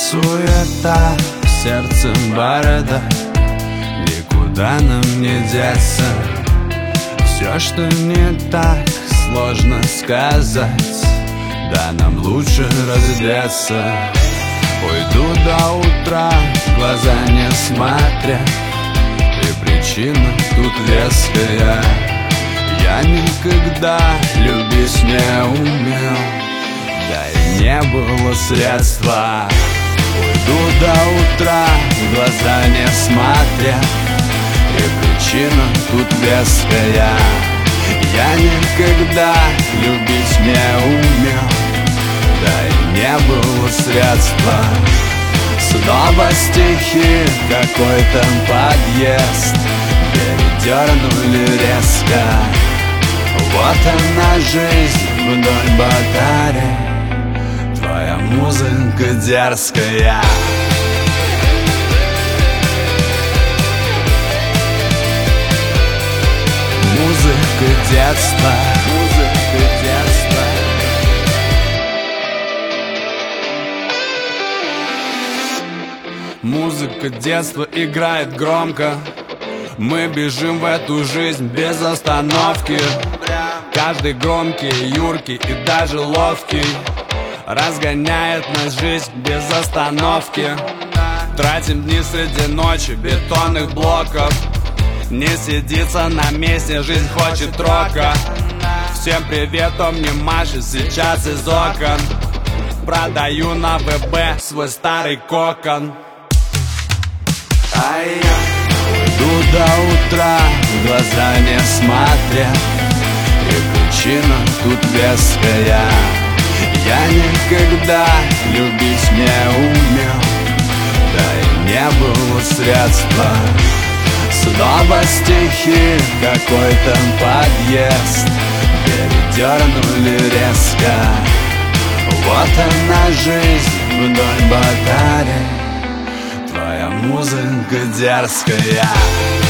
Суета, в сердце борода, никуда нам не деться. Все, что не так, сложно сказать. Да, нам лучше раздеться. Уйду до утра, глаза не смотря, и причина тут веская. Я никогда любить не умел, да и не было средства. Уйду до утра, глаза не смотря, и причина тут веская. Я никогда любить не умел, да и не было средства. Снова стихи, какой там подъезд, передернули резко. Вот она жизнь вдоль батарей, твоя музыка дерзкая. Музыка детства, музыка детства. Музыка детства играет громко. Мы бежим в эту жизнь без остановки. Каждый громкий, юркий и даже ловкий разгоняет нас жизнь без остановки. Тратим дни среди ночи, бетонных блоков. Не сидится на месте, жизнь хочет рока. Всем привет, он мне машет сейчас из окон. Продаю на ВБ свой старый кокон. Уйду до утра, глаза не смотря, и причина тут веская. Я никогда любить не умел, да и не было средства. Снова стихи, какой там подъезд, передернули резко. Вот она жизнь вдоль батарей, твоя музыка дерзкая.